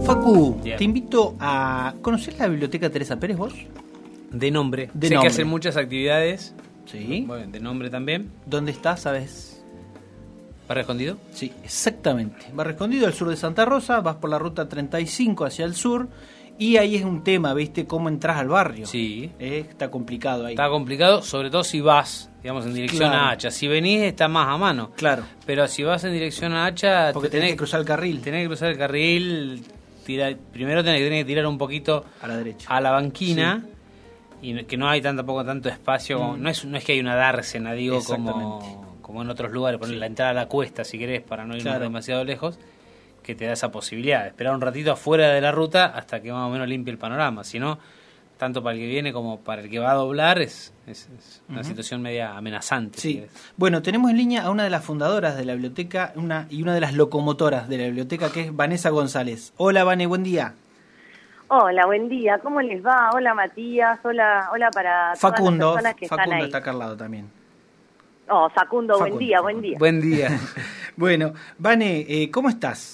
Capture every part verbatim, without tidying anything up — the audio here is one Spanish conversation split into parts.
Facu, Bien. te invito a... ¿Conocés la biblioteca Teresa Pérez vos? De nombre. De sé nombre. que hacen muchas actividades. Sí. Bueno, de nombre también. ¿Dónde está, sabes? ¿Barrio Escondido? Sí, exactamente. Barrio Escondido, al sur de Santa Rosa, vas por la ruta treinta y cinco hacia el sur y ahí es un tema, ¿viste? ¿Cómo entras al barrio? Sí. Eh, está complicado ahí. Está complicado, sobre todo si vas, digamos, en dirección Claro. a Hacha. Si venís está más a mano. Claro. Pero si vas en dirección a Hacha, Porque te tenés que cruzar el carril. Tenés que cruzar el carril. Tira, primero tenés, tenés que tirar un poquito A la derecha. a la banquina. Sí. Y que no hay tan, tampoco tanto espacio. Como, Mm. no, es, no es que hay una dársena, digo, Exactamente. como, como en otros lugares. Poner la entrada a la cuesta, si querés, para no irnos Claro. demasiado lejos. Que te da esa posibilidad de esperar un ratito afuera de la ruta hasta que más o menos limpie el panorama. Si no, tanto para el que viene como para el que va a doblar, es, es, es una Ujú. situación media amenazante. si Sí. querés. Bueno, tenemos en línea a una de las fundadoras de la biblioteca una y una de las locomotoras de la biblioteca, que es Vanessa González. Hola, Vane, buen día. Hola, buen día. ¿Cómo les va? Hola, Matías. Hola, hola para Facundo, todas las personas que Facundo están ahí. está acá al lado también. Oh, Facundo, Facundo, buen día, Facundo. buen día. Buen día. Bueno, Vane, eh, ¿cómo estás?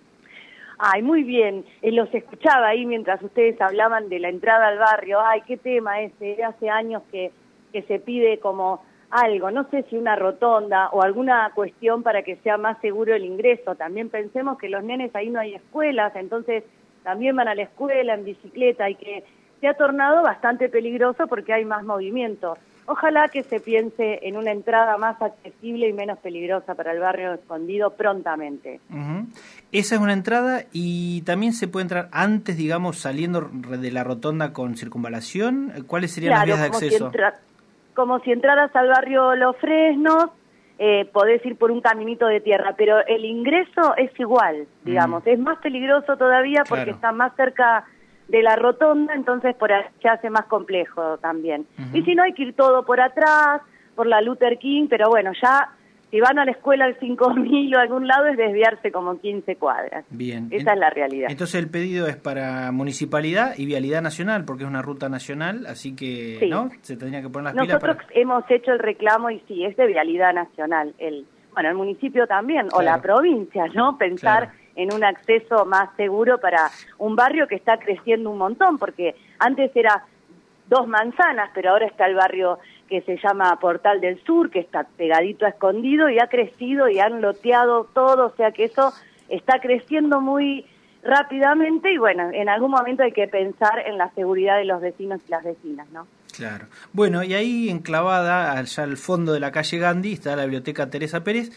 Ay, muy bien. Eh, los escuchaba ahí mientras ustedes hablaban de la entrada al barrio. Ay, qué tema ese. Hace años que, que se pide como algo, no sé si una rotonda o alguna cuestión para que sea más seguro el ingreso. También pensemos que los nenes ahí no hay escuelas, entonces también van a la escuela en bicicleta y que se ha tornado bastante peligroso porque hay más movimiento. Ojalá que se piense en una entrada más accesible y menos peligrosa para el barrio Escondido prontamente. Uh-huh. Esa es una entrada y también se puede entrar antes, digamos, saliendo de la rotonda con circunvalación. ¿Cuáles serían Claro, las vías de como si acceso? entra- como si entraras al barrio Los Fresnos, eh, podés ir por un caminito de tierra, pero el ingreso es igual, digamos, Mm. es más peligroso todavía porque Claro. está más cerca de la rotonda, entonces por ahí se hace más complejo también. Ujú. Y si no, hay que ir todo por atrás, por la Luther King, pero bueno, ya si van a la escuela al cinco mil o a algún lado es desviarse como quince cuadras. Bien. Esa En- es la realidad. Entonces el pedido es para Municipalidad y Vialidad Nacional, porque es una ruta nacional, así que, Sí. ¿no? Se tendría que poner las pilas Nosotros para... hemos hecho el reclamo y sí, es de vialidad nacional. El, bueno, el municipio también, o Claro. la provincia, ¿no? Pensar Claro. en un acceso más seguro para un barrio que está creciendo un montón, porque antes era dos manzanas, pero ahora está el barrio que se llama Portal del Sur, que está pegadito a Escondido y ha crecido y han loteado todo, o sea que eso está creciendo muy rápidamente y bueno, en algún momento hay que pensar en la seguridad de los vecinos y las vecinas, ¿no? Claro. Bueno, y ahí enclavada, allá al fondo de la calle Gandhi, está la biblioteca Teresa Pérez,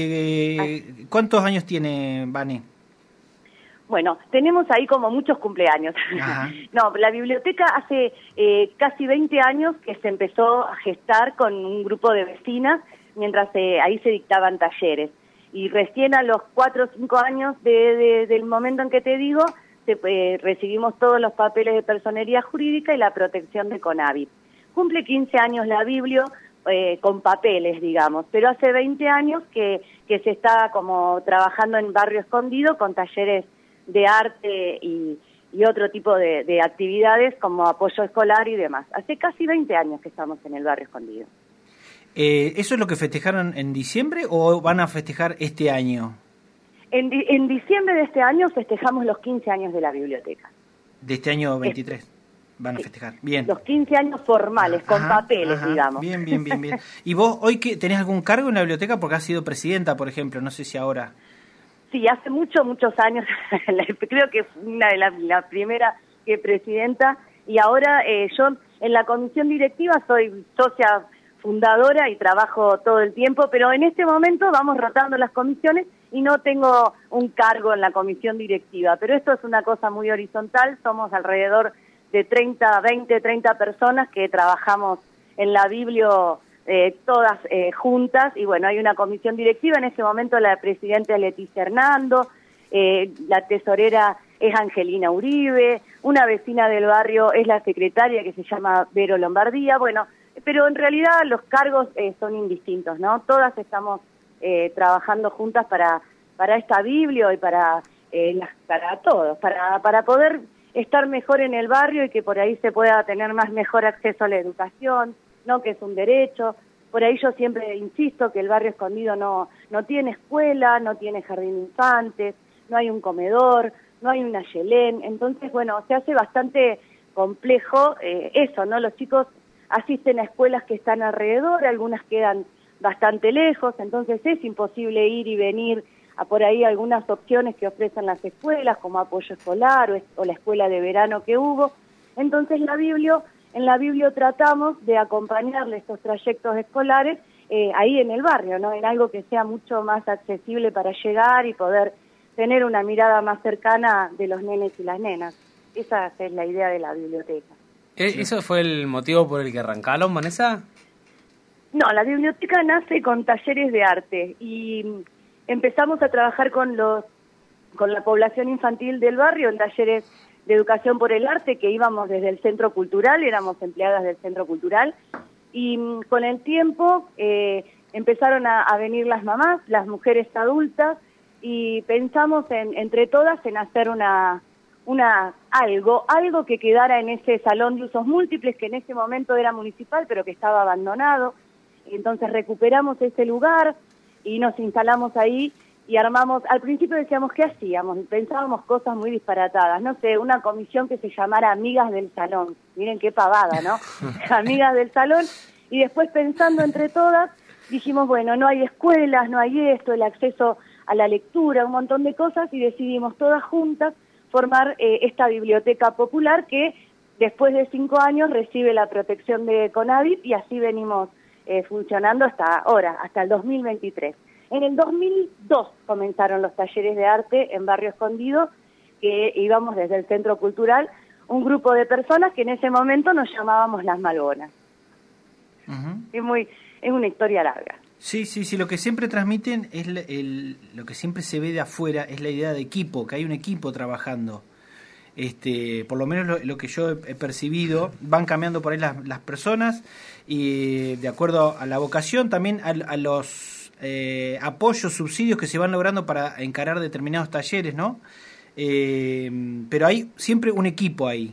que ¿cuántos años tiene, Vane? Bueno, tenemos ahí como muchos cumpleaños. Ajá. No, la biblioteca hace eh, casi veinte años que se empezó a gestar con un grupo de vecinas, mientras eh, ahí se dictaban talleres. Y recién a los cuatro o cinco años de, de, del momento en que te digo, se, eh, recibimos todos los papeles de personería jurídica y la protección de CONAVIP. Cumple quince años la Biblio, eh, con papeles, digamos, pero hace veinte años que, que se está como trabajando en Barrio Escondido con talleres de arte y, y otro tipo de, de actividades como apoyo escolar y demás. Hace casi veinte años que estamos en el Barrio Escondido. Eh, ¿Eso es lo que festejaron en diciembre o van a festejar este año? En, di- en diciembre de este año festejamos los quince años de la biblioteca. De este año veintitrés. Van a Sí. festejar. Bien. Los quince años formales, con Ajá, papeles, ajá. digamos. Bien, bien, bien, bien. ¿Y vos hoy que tenés algún cargo en la biblioteca? Porque has sido presidenta, por ejemplo. No sé si ahora... Sí, hace muchos, muchos años, creo que fue una de las la primera que presidenta, y ahora eh, yo en la comisión directiva soy socia fundadora y trabajo todo el tiempo, pero en este momento vamos rotando las comisiones y no tengo un cargo en la comisión directiva, pero esto es una cosa muy horizontal, somos alrededor de treinta, veinte, treinta personas que trabajamos en la Biblio eh, todas eh, juntas, y bueno, hay una comisión directiva, en este momento la presidenta es Leticia Hernando, eh, la tesorera es Angelina Uribe, una vecina del barrio es la secretaria que se llama Vero Lombardía, bueno, pero en realidad los cargos eh, son indistintos, ¿no? Todas estamos eh, trabajando juntas para, para esta Biblio y para, eh, las, para todos, para, para poder estar mejor en el barrio y que por ahí se pueda tener más mejor acceso a la educación, ¿no? Que es un derecho. Por ahí yo siempre insisto que el Barrio Escondido no, no tiene escuela, no tiene jardín de infantes, no hay un comedor, no hay una Yelén, entonces, bueno, se hace bastante complejo eh, eso, ¿no? Los chicos asisten a escuelas que están alrededor, algunas quedan bastante lejos, entonces es imposible ir y venir a por ahí algunas opciones que ofrecen las escuelas, como apoyo escolar o, es, o la escuela de verano que hubo. Entonces la Biblio, en la Biblio tratamos de acompañarle estos trayectos escolares eh, ahí en el barrio, ¿no? En algo que sea mucho más accesible para llegar y poder tener una mirada más cercana de los nenes y las nenas. Esa es la idea de la biblioteca. ¿Eso fue el motivo por el que arrancaron, Vanessa? No, la biblioteca nace con talleres de arte y empezamos a trabajar con los con la población infantil del barrio en talleres de educación por el arte, que íbamos desde el centro cultural, éramos empleadas del centro cultural, y con el tiempo eh, empezaron a, a venir las mamás, las mujeres adultas, y pensamos en, entre todas en hacer una una algo, algo que quedara en ese salón de usos múltiples, que en ese momento era municipal, pero que estaba abandonado. Entonces recuperamos ese lugar y nos instalamos ahí y armamos, al principio decíamos, ¿qué hacíamos? Pensábamos cosas muy disparatadas, no sé, una comisión que se llamara Amigas del Salón, miren qué pavada, ¿no? Amigas del Salón, y después pensando entre todas, dijimos, bueno, no hay escuelas, no hay esto, el acceso a la lectura, un montón de cosas, y decidimos todas juntas formar eh, esta biblioteca popular que después de cinco años recibe la protección de CONAVIP y así venimos eh, funcionando hasta ahora, hasta el dos mil veintitrés. En el dos mil dos comenzaron los talleres de arte en Barrio Escondido, que íbamos desde el Centro Cultural, un grupo de personas que en ese momento nos llamábamos Las Malbonas. Uh-huh. Es muy, es una historia larga. Sí, sí, sí, lo que siempre transmiten es el, el, lo que siempre se ve de afuera es la idea de equipo, que hay un equipo trabajando. Este, por lo menos lo, lo que yo he, he percibido, van cambiando por ahí las, las personas y de acuerdo a la vocación, también a, a los eh, apoyos, subsidios que se van logrando para encarar determinados talleres, ¿no? Eh, pero hay siempre un equipo ahí.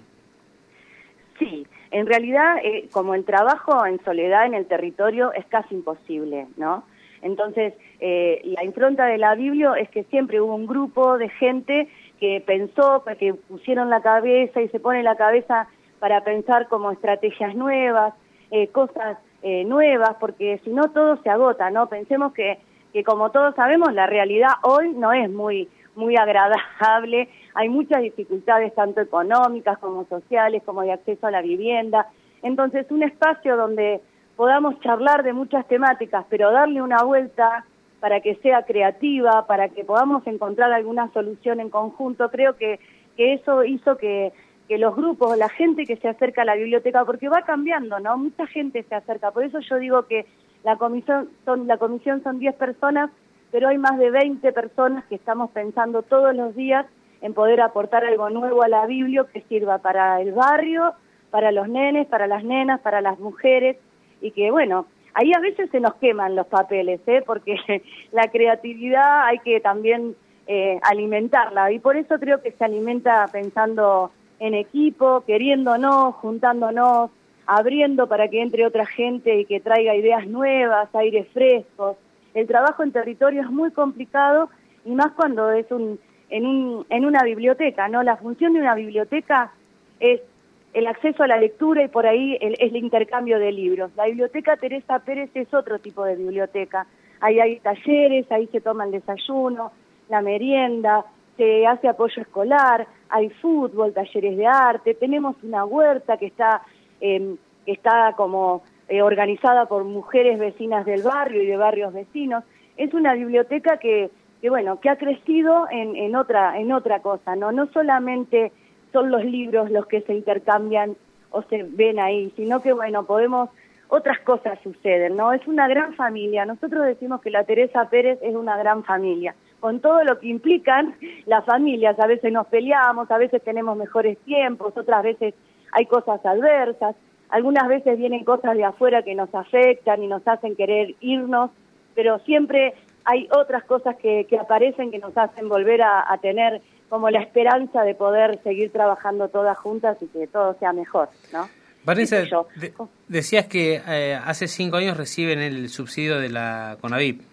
Sí. En realidad, eh, como el trabajo en soledad en el territorio es casi imposible, ¿no? Entonces, eh, la impronta de la Biblio es que siempre hubo un grupo de gente que pensó, que pusieron la cabeza y se pone la cabeza para pensar como estrategias nuevas, eh, cosas eh, nuevas, porque si no todo se agota, ¿no? Pensemos que, que como todos sabemos, la realidad hoy no es muy... muy agradable, hay muchas dificultades tanto económicas como sociales, como de acceso a la vivienda, entonces un espacio donde podamos charlar de muchas temáticas, pero darle una vuelta para que sea creativa, para que podamos encontrar alguna solución en conjunto, creo que, que eso hizo que, que los grupos, la gente que se acerca a la biblioteca, porque va cambiando, ¿no? Mucha gente se acerca, por eso yo digo que la comisión son, la comisión son diez personas, pero hay más de veinte personas que estamos pensando todos los días en poder aportar algo nuevo a la Biblio que sirva para el barrio, para los nenes, para las nenas, para las mujeres, y que bueno, ahí a veces se nos queman los papeles, ¿eh? Porque la creatividad hay que también eh, alimentarla, y por eso creo que se alimenta pensando en equipo, queriéndonos, juntándonos, abriendo para que entre otra gente y que traiga ideas nuevas, aires frescos. El trabajo en territorio es muy complicado y más cuando es un en un en una biblioteca, ¿no? La función de una biblioteca es el acceso a la lectura y por ahí el, es el intercambio de libros. La biblioteca Teresa Pérez es otro tipo de biblioteca. Ahí hay talleres, ahí se toma el desayuno, la merienda, se hace apoyo escolar, hay fútbol, talleres de arte, tenemos una huerta que está eh, que está como Eh, organizada por mujeres vecinas del barrio y de barrios vecinos. Es una biblioteca que, que bueno, que ha crecido en, en otra en otra cosa, ¿no? No solamente son los libros los que se intercambian o se ven ahí, sino que, bueno, podemos, otras cosas suceden, ¿no? Es una gran familia. Nosotros decimos que la Teresa Pérez es una gran familia, con todo lo que implican las familias. A veces nos peleamos, a veces tenemos mejores tiempos, otras veces hay cosas adversas. Algunas veces vienen cosas de afuera que nos afectan y nos hacen querer irnos, pero siempre hay otras cosas que, que aparecen que nos hacen volver a, a tener como la esperanza de poder seguir trabajando todas juntas y que todo sea mejor, ¿no? Vanessa, de, decías que eh, hace cinco años reciben el subsidio de la CONAVIP,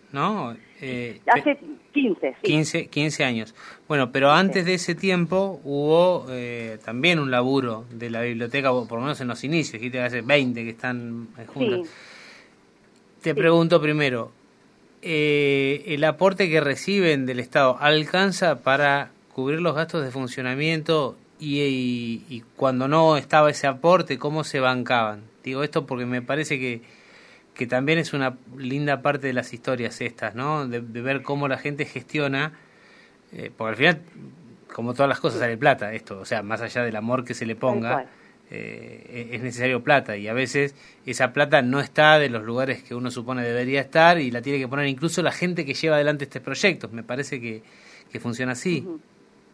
¿no? Eh, Hace quince, sí. quince, quince años. Bueno, pero antes de ese tiempo hubo eh, también un laburo de la biblioteca, por lo menos en los inicios, dijiste que hace veinte que están juntas. Sí. Te sí. pregunto primero, eh, ¿el aporte que reciben del Estado alcanza para cubrir los gastos de funcionamiento y, y, y cuando no estaba ese aporte, cómo se bancaban? Digo esto porque me parece que que también es una linda parte de las historias estas, ¿no? De, de ver cómo la gente gestiona, eh, porque al final, como todas las cosas, sale plata esto, o sea, más allá del amor que se le ponga, eh, es necesario plata, y a veces esa plata no está de los lugares que uno supone debería estar, y la tiene que poner incluso la gente que lleva adelante estos proyectos. Me parece que, que funciona así. Uh-huh.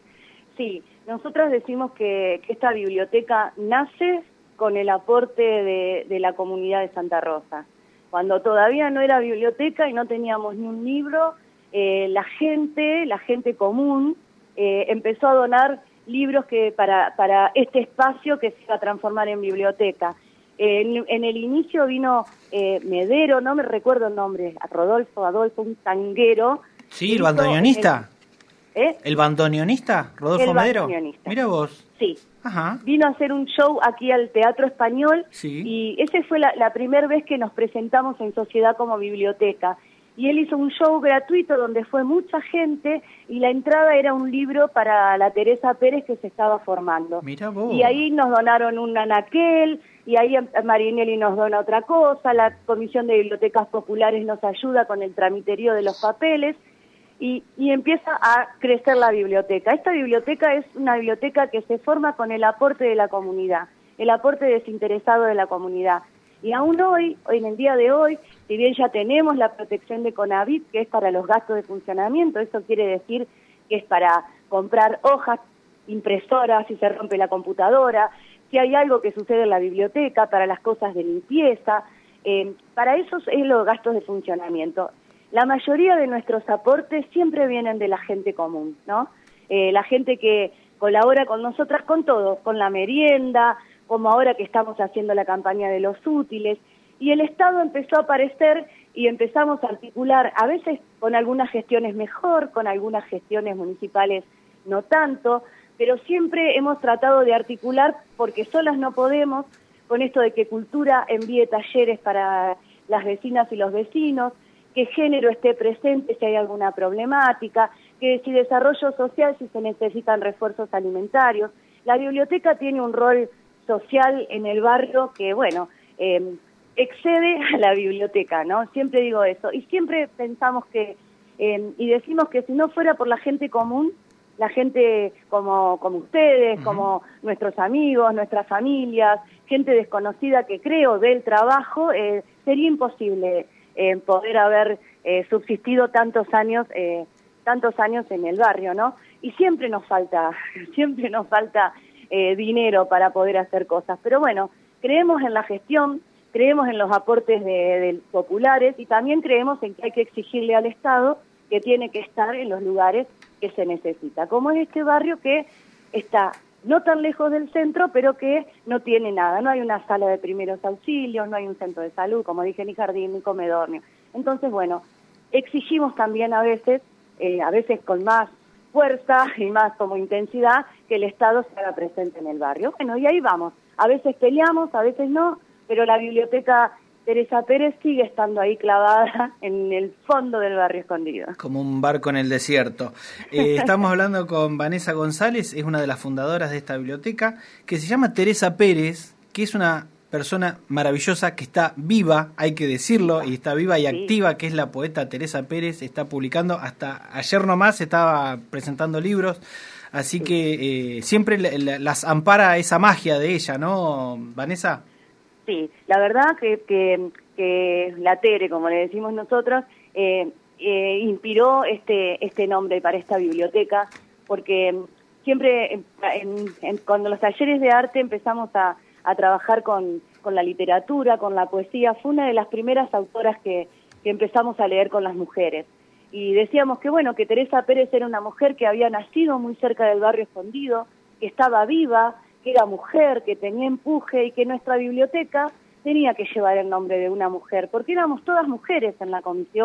Sí, nosotros decimos que, que esta biblioteca nace con el aporte de, de la comunidad de Santa Rosa. Cuando todavía no era biblioteca y no teníamos ni un libro, eh, la gente, la gente común, eh, empezó a donar libros que para, para este espacio que se iba a transformar en biblioteca. Eh, en, en el inicio vino eh, Medero, no me recuerdo el nombre, Rodolfo, Adolfo, un tanguero. Sí, el bandoneonista. El, ¿eh? ¿El bandoneonista? Rodolfo el Medero. Bandoneonista. Mira vos. Sí. Ajá. Vino a hacer un show aquí al Teatro Español, sí. y esa fue la, la primera vez que nos presentamos en sociedad como biblioteca. Y él hizo un show gratuito donde fue mucha gente, y la entrada era un libro para la Teresa Pérez que se estaba formando. Mirá vos. Y ahí nos donaron un anaquel, y ahí Marinelli nos dona otra cosa, la Comisión de Bibliotecas Populares nos ayuda con el tramiterío de los papeles. Y, y empieza a crecer la biblioteca. Esta biblioteca es una biblioteca que se forma con el aporte de la comunidad, el aporte desinteresado de la comunidad. Y aún hoy, hoy en el día de hoy, si bien ya tenemos la protección de CONAVIT, que es para los gastos de funcionamiento, eso quiere decir que es para comprar hojas, impresoras, si se rompe la computadora, si hay algo que sucede en la biblioteca, para las cosas de limpieza, eh, para eso es los gastos de funcionamiento. La mayoría de nuestros aportes siempre vienen de la gente común, ¿no? Eh, la gente que colabora con nosotras con todo, con la merienda, como ahora que estamos haciendo la campaña de los útiles, y el Estado empezó a aparecer y empezamos a articular, a veces con algunas gestiones mejor, con algunas gestiones municipales no tanto, pero siempre hemos tratado de articular, porque solas no podemos, con esto de que Cultura envíe talleres para las vecinas y los vecinos, que género esté presente si hay alguna problemática, que si desarrollo social, si se necesitan refuerzos alimentarios. La biblioteca tiene un rol social en el barrio que, bueno, eh, excede a la biblioteca, ¿no? Siempre digo eso. Y siempre pensamos que, eh, y decimos que si no fuera por la gente común, la gente como, como ustedes, uh-huh. como nuestros amigos, nuestras familias, gente desconocida que creo del trabajo, eh, sería imposible Eh, poder haber eh, subsistido tantos años eh, tantos años en el barrio, ¿no? Y siempre nos falta, siempre nos falta eh, dinero para poder hacer cosas. Pero bueno, creemos en la gestión, creemos en los aportes de, de populares, y también creemos en que hay que exigirle al Estado que tiene que estar en los lugares que se necesita, como es este barrio que está no tan lejos del centro, pero que no tiene nada. No hay una sala de primeros auxilios, no hay un centro de salud, como dije, ni jardín, ni comedor. Ni... Entonces, bueno, exigimos también a veces, eh, a veces con más fuerza y más como intensidad, que el Estado se haga presente en el barrio. Bueno, y ahí vamos. A veces peleamos, a veces no, pero la biblioteca Teresa Pérez sigue estando ahí clavada en el fondo del barrio escondido. Como un barco en el desierto. Eh, estamos hablando con Vanessa González, es una de las fundadoras de esta biblioteca, que se llama Teresa Pérez, que es una persona maravillosa que está viva, hay que decirlo, y está viva y sí. activa, que es la poeta Teresa Pérez, está publicando, hasta ayer nomás estaba presentando libros, así sí. que eh, siempre la, la, las ampara esa magia de ella, ¿no, Vanessa? Sí, la verdad que, que, que la Tere, como le decimos nosotros, eh, eh, inspiró este este nombre para esta biblioteca, porque siempre en, en, en, cuando los talleres de arte empezamos a, a trabajar con, con la literatura, con la poesía, fue una de las primeras autoras que, que empezamos a leer con las mujeres. Y decíamos que bueno, que Teresa Pérez era una mujer que había nacido muy cerca del barrio escondido, que estaba viva, que era mujer, que tenía empuje, y que nuestra biblioteca tenía que llevar el nombre de una mujer, porque éramos todas mujeres en la comisión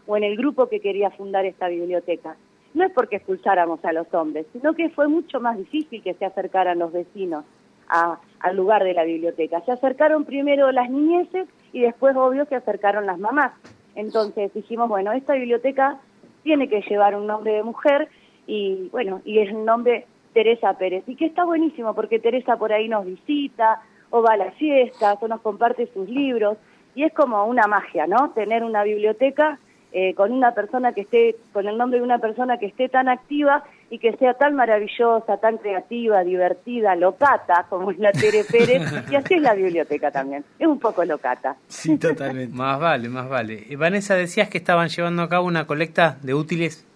o en el grupo que quería fundar esta biblioteca. No es porque expulsáramos a los hombres, sino que fue mucho más difícil que se acercaran los vecinos a, al lugar de la biblioteca. Se acercaron primero las niñeces y después, obvio, se acercaron las mamás. Entonces dijimos, bueno, esta biblioteca tiene que llevar un nombre de mujer y, bueno, y es el nombre Teresa Pérez. Y que está buenísimo porque Teresa por ahí nos visita o va a las fiestas o nos comparte sus libros. Y es como una magia, ¿no? Tener una biblioteca Eh, con una persona que esté, con el nombre de una persona que esté tan activa y que sea tan maravillosa, tan creativa, divertida, locata, como es la Tere Pérez, y así es la biblioteca también, es un poco locata. Sí, totalmente. Más vale, más vale. Eh, Vanessa, decías que estaban llevando a cabo una colecta de útiles.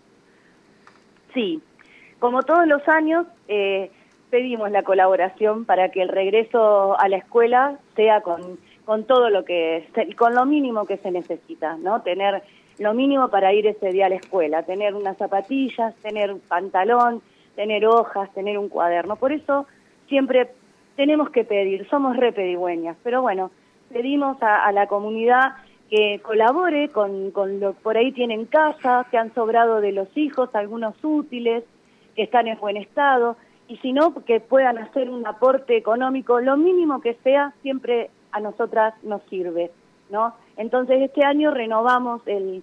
Sí, como todos los años, eh, pedimos la colaboración para que el regreso a la escuela sea con... con todo lo que, con lo mínimo que se necesita, ¿no? Tener lo mínimo para ir ese día a la escuela, tener unas zapatillas, tener un pantalón, tener hojas, tener un cuaderno. Por eso siempre tenemos que pedir, somos re pedigüeñas, pero bueno, pedimos a, a la comunidad que colabore con, con lo por ahí tienen casa, que han sobrado de los hijos, algunos útiles, que están en buen estado, y si no, que puedan hacer un aporte económico, lo mínimo que sea, siempre a nosotras nos sirve, ¿no? Entonces este año renovamos el,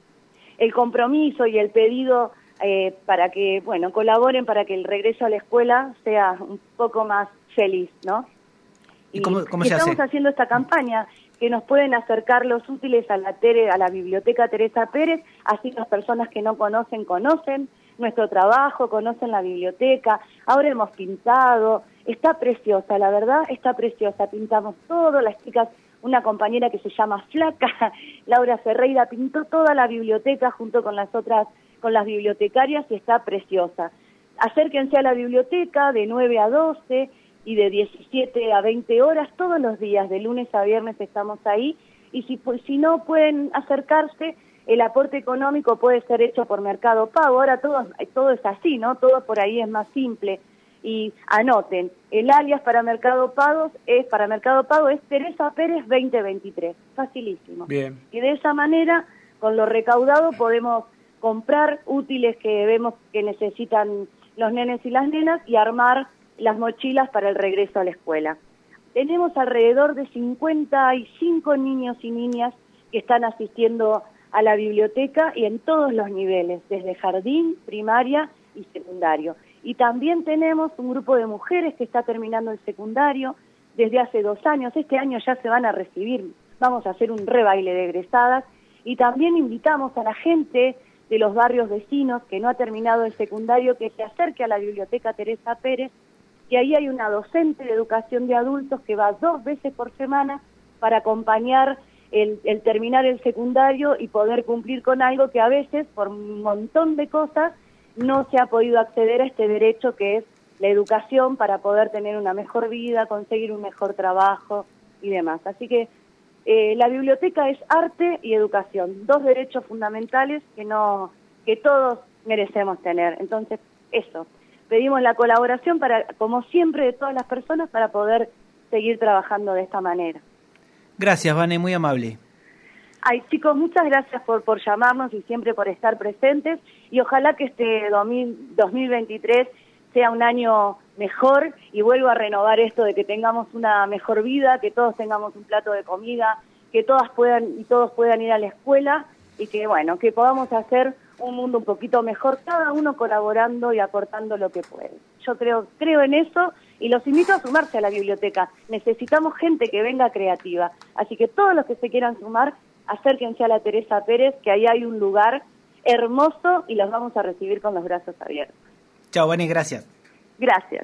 el compromiso y el pedido eh, para que, bueno, colaboren para que el regreso a la escuela sea un poco más feliz, ¿no? ¿Y, ¿Y cómo, cómo se estamos hace? haciendo esta campaña, que nos pueden acercar los útiles a la Tere, a la biblioteca Teresa Pérez, así las personas que no conocen, conocen nuestro trabajo, conocen la biblioteca. Ahora hemos pintado, está preciosa, la verdad está preciosa, pintamos todo, las chicas, una compañera que se llama Flaca, Laura Ferreira, pintó toda la biblioteca junto con las otras, con las bibliotecarias y está preciosa. Acérquense a la biblioteca de nueve a doce y de diecisiete a veinte horas todos los días, de lunes a viernes estamos ahí, y si, pues, si no pueden acercarse, el aporte económico puede ser hecho por Mercado Pago. Ahora todo, todo es así, ¿no? Todo por ahí es más simple. Y anoten, el alias para Mercado Pago es, para Mercado Pago es Teresa Pérez veinte veintitrés. Facilísimo. Bien. Y de esa manera, con lo recaudado, podemos comprar útiles que vemos que necesitan los nenes y las nenas y armar las mochilas para el regreso a la escuela. Tenemos alrededor de cincuenta y cinco niños y niñas que están asistiendo a la biblioteca y en todos los niveles, desde jardín, primaria y secundario. Y también tenemos un grupo de mujeres que está terminando el secundario desde hace dos años. Este año ya se van a recibir, vamos a hacer un re baile de egresadas, y también invitamos a la gente de los barrios vecinos que no ha terminado el secundario que se acerque a la biblioteca Teresa Pérez, que ahí hay una docente de educación de adultos que va dos veces por semana para acompañar El, el terminar el secundario y poder cumplir con algo que a veces, por un montón de cosas, no se ha podido acceder a este derecho que es la educación para poder tener una mejor vida, conseguir un mejor trabajo y demás. Así que eh, la biblioteca es arte y educación, dos derechos fundamentales que no que todos merecemos tener. Entonces, eso, pedimos la colaboración, para, como siempre, de todas las personas para poder seguir trabajando de esta manera. Gracias, Vane, muy amable. Ay, chicos, muchas gracias por, por llamarnos y siempre por estar presentes, y ojalá que este dos mil veintitrés sea un año mejor, y vuelvo a renovar esto de que tengamos una mejor vida, que todos tengamos un plato de comida, que todas puedan y todos puedan ir a la escuela, y que, bueno, que podamos hacer un mundo un poquito mejor, cada uno colaborando y aportando lo que puede. Yo creo, creo en eso, y los invito a sumarse a la biblioteca. Necesitamos gente que venga creativa. Así que todos los que se quieran sumar, acérquense a la Teresa Pérez, que ahí hay un lugar hermoso y los vamos a recibir con los brazos abiertos. Chao, Vane, gracias. Gracias.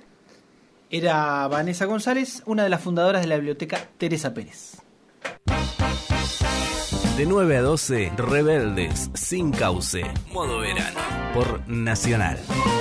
Era Vanessa González, una de las fundadoras de la biblioteca Teresa Pérez. De nueve a doce, Rebeldes, sin cauce, modo verano, por Nacional.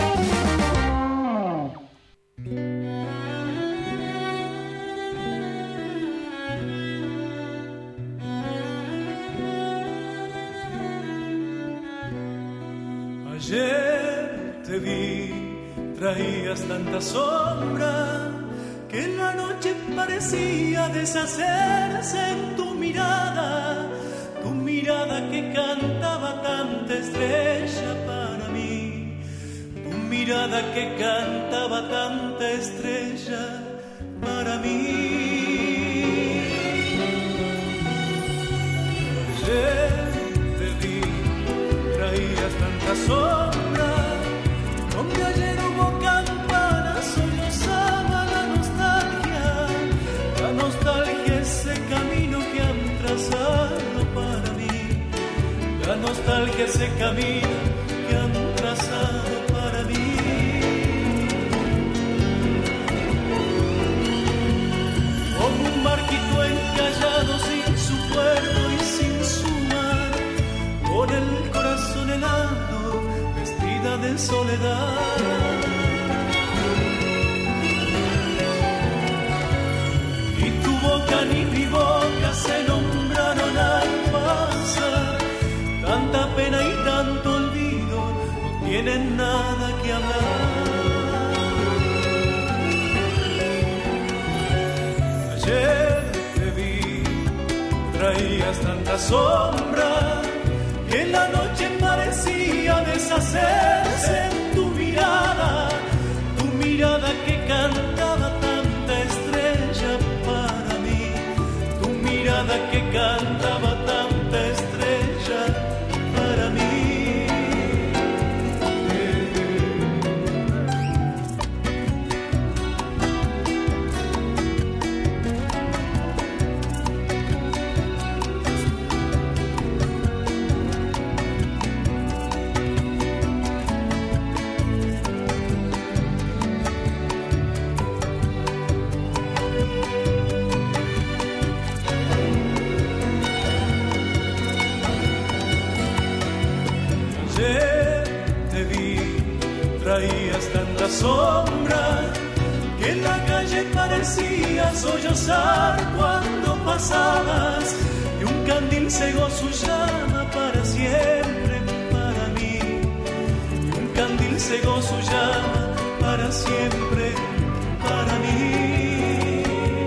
Ayer te vi, traías tanta sombra que la noche parecía deshacerse en tu mirada. Tu mirada mirada que cantaba tanta estrella para mí, tu mirada que cantaba tanta estrella para mí. Ayer te vi, traías tanta sombra, donde ayer hubo campanas, sollozaba la nostalgia, la nostalgia, ese camino que han trazado para mí, la nostalgia, ese camino que han trazado para mí. Como un barquito encallado sin su puerto y sin su mar, con el corazón helado, vestida de soledad. Ni tu boca ni mi boca se nombraron al pasar, tanta pena y tanto olvido no tienen nada que hablar. Ayer te vi, traías tanta sombra, que en la noche parecía deshacerse en tu mirada, tu mirada que cantaba tanta estrella para mí, tu mirada que cantaba tanta estrella para mí. Traías tanta sombra que en la calle parecía sollozar cuando pasabas, y un candil cegó su llama para siempre para mí, y un candil cegó su llama para siempre para mí.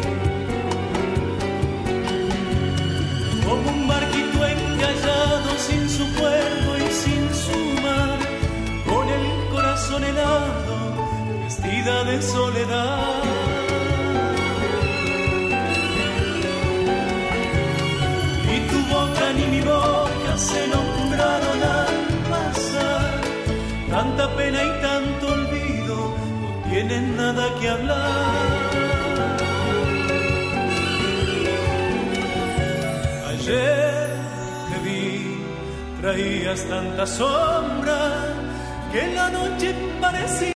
Como un barquito encallado sin su puerto y sin su mar, con el corazón helado, vestida de soledad. Ni tu boca ni mi boca se nombraron al pasar, tanta pena y tanto olvido no tienen nada que hablar. Ayer te vi, traías tanta sombra, que en la noche parecía